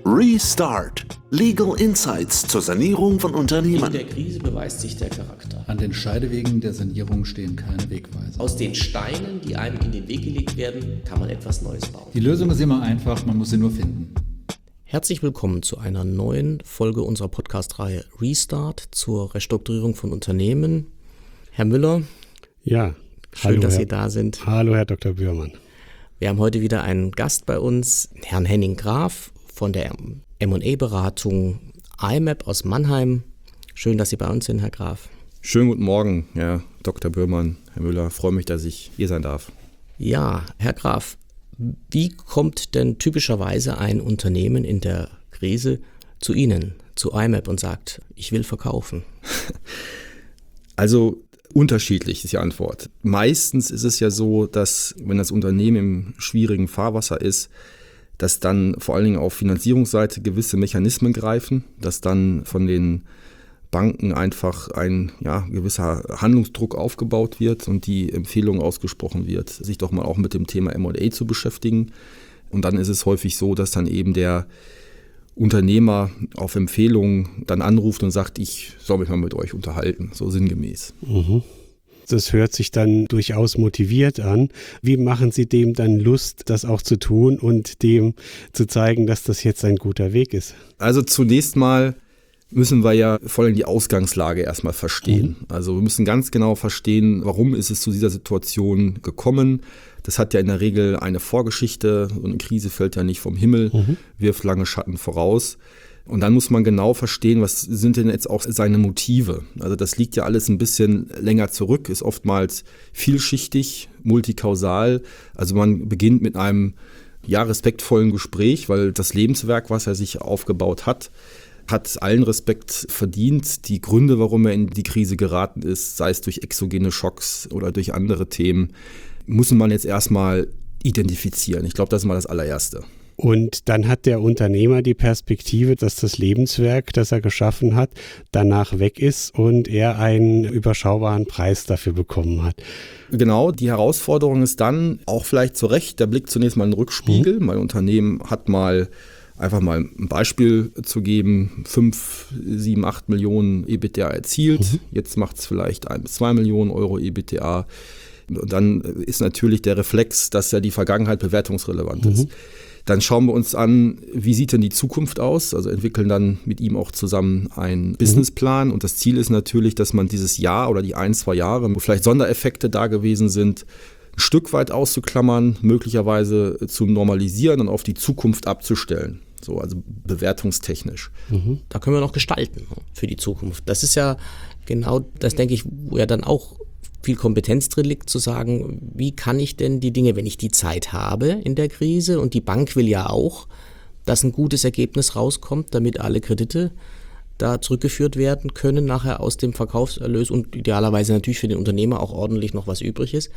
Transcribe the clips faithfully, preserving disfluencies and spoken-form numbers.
Restart. Legal Insights zur Sanierung von Unternehmen. In der Krise beweist sich der Charakter. An den Scheidewegen der Sanierung stehen keine Wegweiser. Aus den Steinen, die einem in den Weg gelegt werden, kann man etwas Neues bauen. Die Lösung ist immer einfach, man muss sie nur finden. Herzlich willkommen zu einer neuen Folge unserer Podcast-Reihe Restart zur Restrukturierung von Unternehmen. Herr Müller, ja, schön, hallo, dass Herr, Sie da sind. Hallo, Herr Doktor Bührmann. Wir haben heute wieder einen Gast bei uns, Herrn Henning Graf von der M und A-Beratung I M A P aus Mannheim. Schön, dass Sie bei uns sind, Herr Graf. Schönen guten Morgen, Herr Doktor Bührmann, Herr Müller. Ich freue mich, dass ich hier sein darf. Ja, Herr Graf, wie kommt denn typischerweise ein Unternehmen in der Krise zu Ihnen, zu I M A P und sagt, ich will verkaufen? Also unterschiedlich ist die Antwort. Meistens ist es ja so, dass wenn das Unternehmen im schwierigen Fahrwasser ist, dass dann vor allen Dingen auf Finanzierungsseite gewisse Mechanismen greifen, dass dann von den Banken einfach ein ja, gewisser Handlungsdruck aufgebaut wird und die Empfehlung ausgesprochen wird, sich doch mal auch mit dem Thema M und A zu beschäftigen. Und dann ist es häufig so, dass dann eben der Unternehmer auf Empfehlung dann anruft und sagt, ich soll mich mal mit euch unterhalten, so sinngemäß. Mhm. Das hört sich dann durchaus motiviert an. Wie machen Sie dem dann Lust, das auch zu tun und dem zu zeigen, dass das jetzt ein guter Weg ist? Also zunächst mal müssen wir ja vor allem die Ausgangslage erstmal verstehen. Mhm. Also wir müssen ganz genau verstehen, warum ist es zu dieser Situation gekommen. Das hat ja in der Regel eine Vorgeschichte. So eine Krise fällt ja nicht vom Himmel, mhm. wirft lange Schatten voraus. Und dann muss man genau verstehen, was sind denn jetzt auch seine Motive. Also das liegt ja alles ein bisschen länger zurück, ist oftmals vielschichtig, multikausal. Also man beginnt mit einem ja, respektvollen Gespräch, weil das Lebenswerk, was er sich aufgebaut hat, hat allen Respekt verdient. Die Gründe, warum er in die Krise geraten ist, sei es durch exogene Schocks oder durch andere Themen, muss man jetzt erstmal identifizieren. Ich glaube, das ist mal das allererste. Und dann hat der Unternehmer die Perspektive, dass das Lebenswerk, das er geschaffen hat, danach weg ist und er einen überschaubaren Preis dafür bekommen hat. Genau, die Herausforderung ist dann auch vielleicht zu Recht der Blick zunächst mal in den Rückspiegel. Mhm. Mein Unternehmen hat mal, einfach mal ein Beispiel zu geben, fünf, sieben, acht Millionen EBITDA erzielt. Mhm. Jetzt macht es vielleicht ein bis zwei Millionen Euro EBITDA. Und dann ist natürlich der Reflex, dass ja die Vergangenheit bewertungsrelevant ist. Mhm. Dann schauen wir uns an, wie sieht denn die Zukunft aus? Also entwickeln dann mit ihm auch zusammen einen Businessplan. Und das Ziel ist natürlich, dass man dieses Jahr oder die ein, zwei Jahre, wo vielleicht Sondereffekte da gewesen sind, ein Stück weit auszuklammern, möglicherweise zu normalisieren und auf die Zukunft abzustellen. So, also bewertungstechnisch. Mhm. Da können wir noch gestalten für die Zukunft. Das ist ja genau das, denke ich, wo ja dann auch viel Kompetenz drin liegt, zu sagen, wie kann ich denn die Dinge, wenn ich die Zeit habe in der Krise, und die Bank will ja auch, dass ein gutes Ergebnis rauskommt, damit alle Kredite da zurückgeführt werden können, nachher aus dem Verkaufserlös und idealerweise natürlich für den Unternehmer auch ordentlich noch was übrig ist.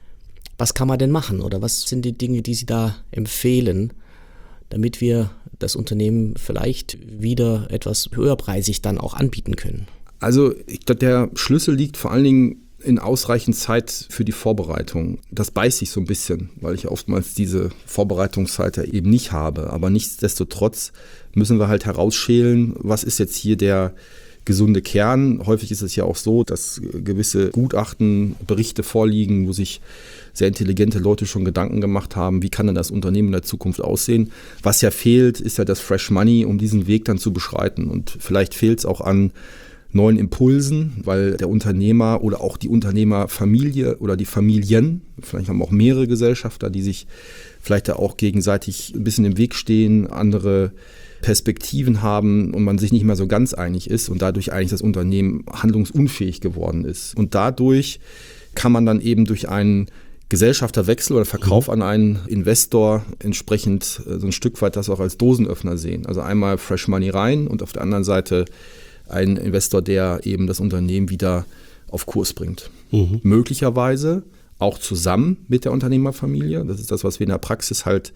Was kann man denn machen oder was sind die Dinge, die Sie da empfehlen, damit wir das Unternehmen vielleicht wieder etwas höherpreisig dann auch anbieten können? Also ich glaube, der Schlüssel liegt vor allen Dingen in ausreichend Zeit für die Vorbereitung. Das beißt sich so ein bisschen, weil ich oftmals diese Vorbereitungszeit ja eben nicht habe. Aber nichtsdestotrotz müssen wir halt herausschälen, was ist jetzt hier der gesunde Kern. Häufig ist es ja auch so, dass gewisse Gutachten, Berichte vorliegen, wo sich sehr intelligente Leute schon Gedanken gemacht haben, wie kann denn das Unternehmen in der Zukunft aussehen. Was ja fehlt, ist ja das Fresh Money, um diesen Weg dann zu beschreiten. Und vielleicht fehlt es auch an neuen Impulsen, weil der Unternehmer oder auch die Unternehmerfamilie oder die Familien, vielleicht haben wir auch mehrere Gesellschafter, die sich vielleicht da auch gegenseitig ein bisschen im Weg stehen, andere Perspektiven haben und man sich nicht mehr so ganz einig ist und dadurch eigentlich das Unternehmen handlungsunfähig geworden ist. Und dadurch kann man dann eben durch einen Gesellschafterwechsel oder Verkauf an einen Investor entsprechend so ein Stück weit das auch als Dosenöffner sehen. Also einmal Fresh Money rein und auf der anderen Seite ein Investor, der eben das Unternehmen wieder auf Kurs bringt. Mhm. Möglicherweise auch zusammen mit der Unternehmerfamilie. Das ist das, was wir in der Praxis halt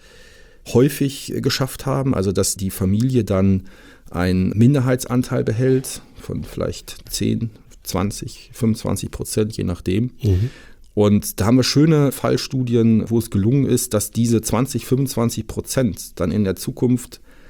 häufig geschafft haben. Also dass die Familie dann einen Minderheitsanteil behält von vielleicht zehn, zwanzig, fünfundzwanzig Prozent, je nachdem. Mhm. Und da haben wir schöne Fallstudien, wo es gelungen ist, dass diese zwanzig, fünfundzwanzig Prozent dann in der Zukunft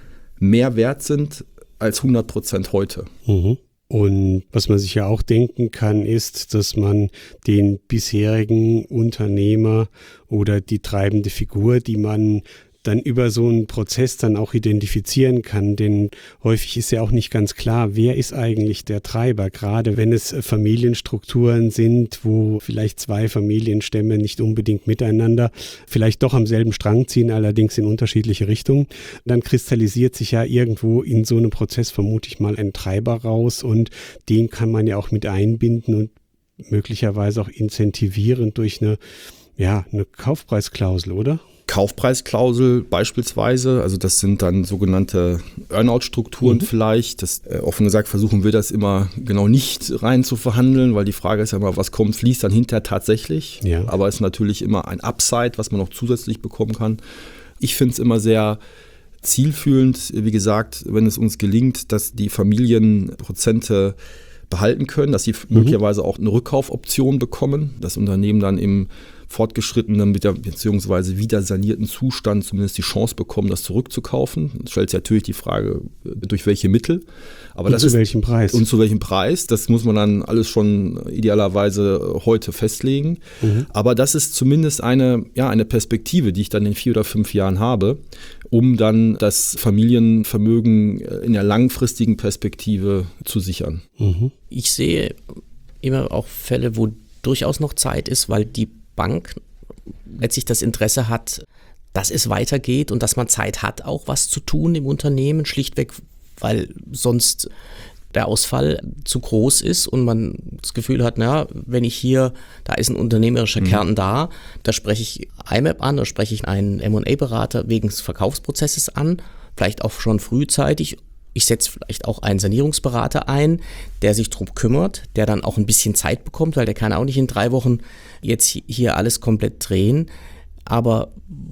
mehr wert sind als hundert Prozent heute. Mhm. Und was man sich ja auch denken kann, ist, dass man den bisherigen Unternehmer oder die treibende Figur, die man dann über so einen Prozess dann auch identifizieren kann, denn häufig ist ja auch nicht ganz klar, wer ist eigentlich der Treiber, gerade wenn es Familienstrukturen sind, wo vielleicht zwei Familienstämme nicht unbedingt miteinander, vielleicht doch am selben Strang ziehen, allerdings in unterschiedliche Richtungen, dann kristallisiert sich ja irgendwo in so einem Prozess vermute ich mal ein Treiber raus und den kann man ja auch mit einbinden und möglicherweise auch incentivieren durch eine, ja, eine Kaufpreisklausel, oder? Kaufpreisklausel beispielsweise, also das sind dann sogenannte Earnout-Strukturen mhm. vielleicht. Das, äh, offen gesagt versuchen wir das immer genau nicht rein zu verhandeln, weil die Frage ist ja immer, was kommt, fließt dann hinterher tatsächlich. Ja. Aber es ist natürlich immer ein Upside, was man noch zusätzlich bekommen kann. Ich finde es immer sehr zielführend, wie gesagt, wenn es uns gelingt, dass die Familien Prozente behalten können, dass sie mhm. möglicherweise auch eine Rückkaufoption bekommen, das Unternehmen dann im fortgeschrittenen bzw. wieder sanierten Zustand zumindest die Chance bekommen, das zurückzukaufen. Das stellt sich natürlich die Frage, durch welche Mittel. Aber und das zu ist, welchem Preis? Und zu welchem Preis. Das muss man dann alles schon idealerweise heute festlegen. Mhm. Aber das ist zumindest eine, ja, eine Perspektive, die ich dann in vier oder fünf Jahren habe, um dann das Familienvermögen in der langfristigen Perspektive zu sichern. Mhm. Ich sehe immer auch Fälle, wo durchaus noch Zeit ist, weil die Bank letztlich das Interesse hat, dass es weitergeht und dass man Zeit hat, auch was zu tun im Unternehmen, schlichtweg, weil sonst der Ausfall zu groß ist und man das Gefühl hat, naja, wenn ich hier, da ist ein unternehmerischer mhm. Kern da, da spreche ich I M A P an, da spreche ich einen M und A-Berater wegen des Verkaufsprozesses an, vielleicht auch schon frühzeitig. Ich setze vielleicht auch einen Sanierungsberater ein, der sich darum kümmert, der dann auch ein bisschen Zeit bekommt, weil der kann auch nicht in drei Wochen jetzt hier alles komplett drehen. Aber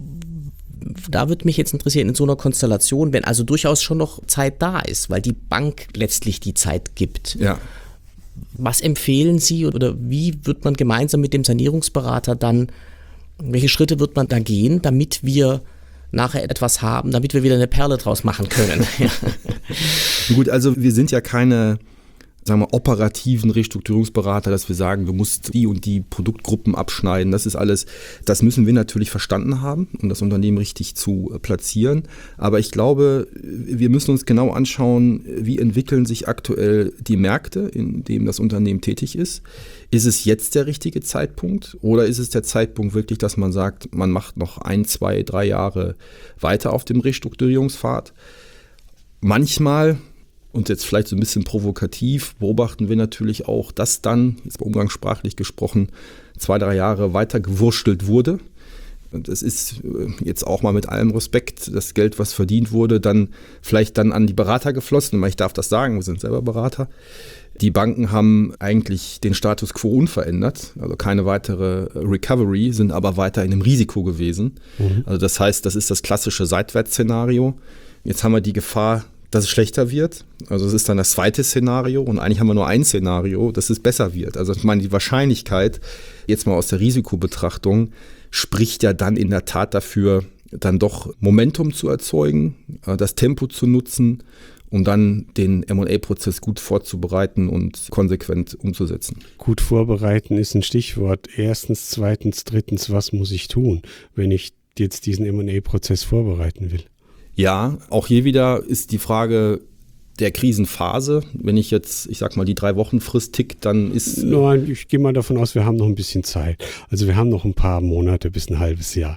da würde mich jetzt interessieren, in so einer Konstellation, wenn also durchaus schon noch Zeit da ist, weil die Bank letztlich die Zeit gibt. Ja. Was empfehlen Sie oder wie wird man gemeinsam mit dem Sanierungsberater dann, welche Schritte wird man da gehen, damit wir nachher etwas haben, damit wir wieder eine Perle draus machen können? Gut, also wir sind ja keine, sagen wir, operativen Restrukturierungsberater, dass wir sagen, du musst die und die Produktgruppen abschneiden. Das ist alles, das müssen wir natürlich verstanden haben, um das Unternehmen richtig zu platzieren. Aber ich glaube, wir müssen uns genau anschauen, wie entwickeln sich aktuell die Märkte, in denen das Unternehmen tätig ist. Ist es jetzt der richtige Zeitpunkt oder ist es der Zeitpunkt wirklich, dass man sagt, man macht noch ein, zwei, drei Jahre weiter auf dem Restrukturierungspfad? Manchmal, und jetzt vielleicht so ein bisschen provokativ, beobachten wir natürlich auch, dass dann, jetzt mal umgangssprachlich gesprochen, zwei, drei Jahre weiter gewurstelt wurde. Und es ist jetzt auch mal mit allem Respekt, das Geld, was verdient wurde, dann vielleicht dann an die Berater geflossen. Ich darf das sagen, wir sind selber Berater. Die Banken haben eigentlich den Status quo unverändert, also keine weitere Recovery, sind aber weiter in einem Risiko gewesen. Mhm. Also das heißt, das ist das klassische Seitwärtsszenario. Jetzt haben wir die Gefahr, dass es schlechter wird. Also es ist dann das zweite Szenario und eigentlich haben wir nur ein Szenario, dass es besser wird. Also ich meine, die Wahrscheinlichkeit, jetzt mal aus der Risikobetrachtung, spricht ja dann in der Tat dafür, dann doch Momentum zu erzeugen, das Tempo zu nutzen, um dann den M und A-Prozess gut vorzubereiten und konsequent umzusetzen. Gut vorbereiten ist ein Stichwort. Erstens, zweitens, drittens, was muss ich tun, wenn ich jetzt diesen M und A-Prozess vorbereiten will? Ja, auch hier wieder ist die Frage der Krisenphase. Wenn ich jetzt, ich sag mal, die drei Wochen Frist tickt, dann ist... Nein, ich gehe mal davon aus, wir haben noch ein bisschen Zeit. Also wir haben noch ein paar Monate bis ein halbes Jahr.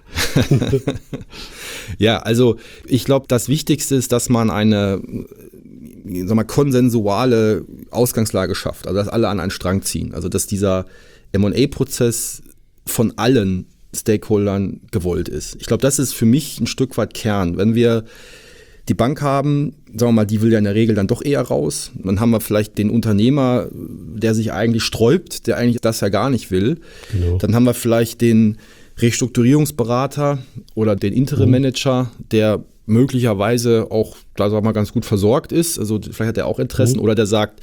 Ja, also ich glaube, das Wichtigste ist, dass man eine, sag mal, konsensuale Ausgangslage schafft. Also dass alle an einen Strang ziehen. Also dass dieser M und A-Prozess von allen Stakeholdern gewollt ist. Ich glaube, das ist für mich ein Stück weit Kern. Wenn wir die Bank haben, sagen wir mal, die will ja in der Regel dann doch eher raus. Dann haben wir vielleicht den Unternehmer, der sich eigentlich sträubt, der eigentlich das ja gar nicht will. Genau. Dann haben wir vielleicht den Restrukturierungsberater oder den Interim-Manager, der möglicherweise auch, da sagen wir mal, ganz gut versorgt ist. Also vielleicht hat er auch Interessen. Mhm. Oder der sagt,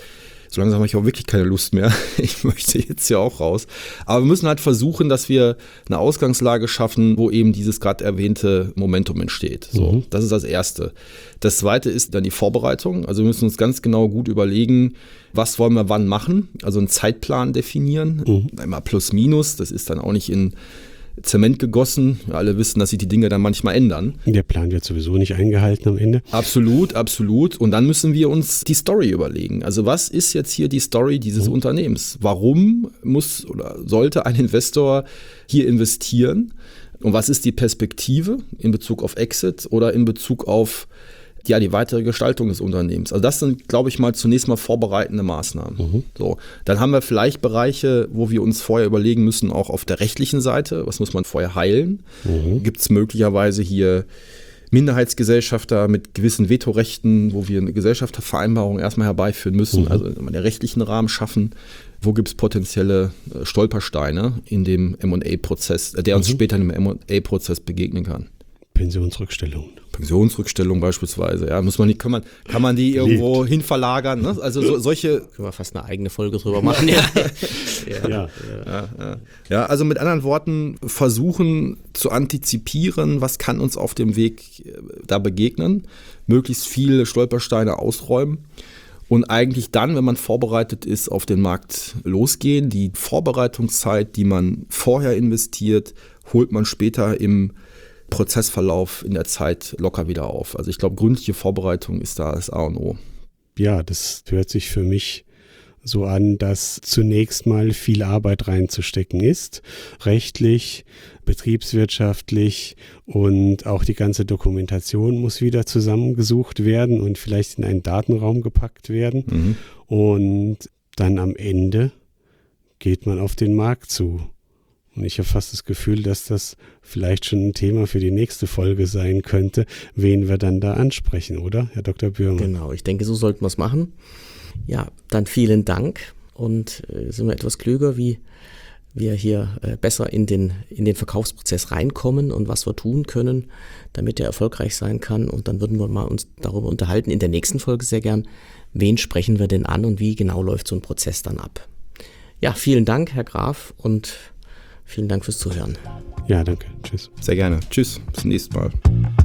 So langsam habe ich auch wirklich keine Lust mehr. Ich möchte jetzt ja auch raus. Aber wir müssen halt versuchen, dass wir eine Ausgangslage schaffen, wo eben dieses gerade erwähnte Momentum entsteht. So, mhm. Das ist das Erste. Das Zweite ist dann die Vorbereitung. Also wir müssen uns ganz genau gut überlegen, was wollen wir wann machen. Also einen Zeitplan definieren. Mhm. Einmal plus minus. Das ist dann auch nicht in Zement gegossen. Wir alle wissen, dass sich die Dinge dann manchmal ändern. Der Plan wird sowieso nicht eingehalten am Ende. Absolut, absolut. Und dann müssen wir uns die Story überlegen. Also was ist jetzt hier die Story dieses mhm. Unternehmens? Warum muss oder sollte ein Investor hier investieren? Und was ist die Perspektive in Bezug auf Exit oder in Bezug auf ja, die weitere Gestaltung des Unternehmens? Also das sind, glaube ich, mal zunächst mal vorbereitende Maßnahmen. Mhm. So, dann haben wir vielleicht Bereiche, wo wir uns vorher überlegen müssen, auch auf der rechtlichen Seite, was muss man vorher heilen? Mhm. Gibt es möglicherweise hier Minderheitsgesellschafter mit gewissen Vetorechten, wo wir eine Gesellschaftervereinbarung erstmal herbeiführen müssen, mhm. also den rechtlichen Rahmen schaffen? Wo gibt es potenzielle Stolpersteine in dem M und A-Prozess, der uns mhm. später in dem M und A-Prozess begegnen kann? Pensionsrückstellungen. Pensionsrückstellung beispielsweise, ja, muss man nicht, kann man, kann man die irgendwo hin verlagern, ne? Also so, solche. Können wir fast eine eigene Folge drüber machen, ja. ja. Ja. Ja, ja. Ja, also mit anderen Worten, versuchen zu antizipieren, was kann uns auf dem Weg da begegnen, möglichst viele Stolpersteine ausräumen und eigentlich dann, wenn man vorbereitet ist, auf den Markt losgehen. Die Vorbereitungszeit, die man vorher investiert, holt man später im Prozessverlauf in der Zeit locker wieder auf. Also ich glaube, gründliche Vorbereitung ist da das A und O. Ja, das hört sich für mich so an, dass zunächst mal viel Arbeit reinzustecken ist, rechtlich, betriebswirtschaftlich, und auch die ganze Dokumentation muss wieder zusammengesucht werden und vielleicht in einen Datenraum gepackt werden. Mhm. Und dann am Ende geht man auf den Markt zu. Und ich habe fast das Gefühl, dass das vielleicht schon ein Thema für die nächste Folge sein könnte, wen wir dann da ansprechen, oder, Herr Doktor Bührmann? Genau, ich denke, so sollten wir es machen. Ja, dann vielen Dank, und äh, sind wir etwas klüger, wie wir hier äh, besser in den, in den Verkaufsprozess reinkommen und was wir tun können, damit er erfolgreich sein kann. Und dann würden wir mal uns darüber unterhalten, in der nächsten Folge sehr gern, wen sprechen wir denn an und wie genau läuft so ein Prozess dann ab. Ja, vielen Dank, Herr Graf, und vielen Dank fürs Zuhören. Ja, danke. Tschüss. Sehr gerne. Tschüss. Bis zum nächsten Mal.